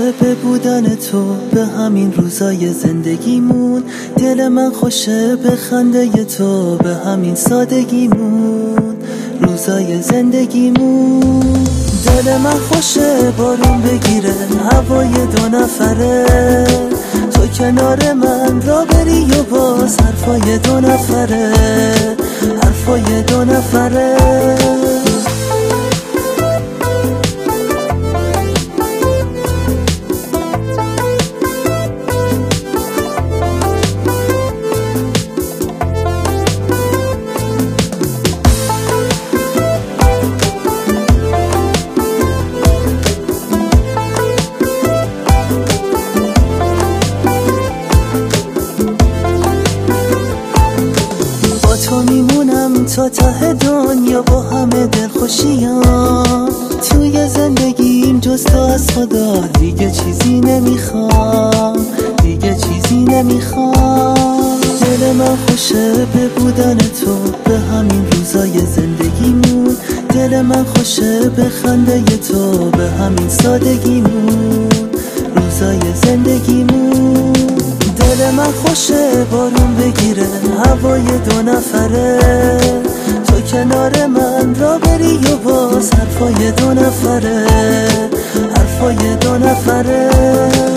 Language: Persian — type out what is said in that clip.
به بودن تو، به همین روزای زندگیمون. دل من خوشه به خنده تو، به همین سادگیمون. روزای زندگیمون. دل من خوشه بارون بگیره هوای دو نفره، تو کنار من را بری و باز حرفای دو نفره، حرفای دو نفره. تو میمونم تا ته دنیا با همه دلخوشیام. توی زندگیم جز تو از خدا دیگه چیزی نمیخوام، دیگه چیزی نمیخوام. دل من خوشه به بودن تو، به همین روزای زندگیمون. دل من خوشه به خنده تو، به همین سادگیمون. روزای زندگیمون. دل من خوشه بارون بگیره هوای دو نفره، تو کنار من را بری و باز حرفای دو نفره، حرفای دو نفره.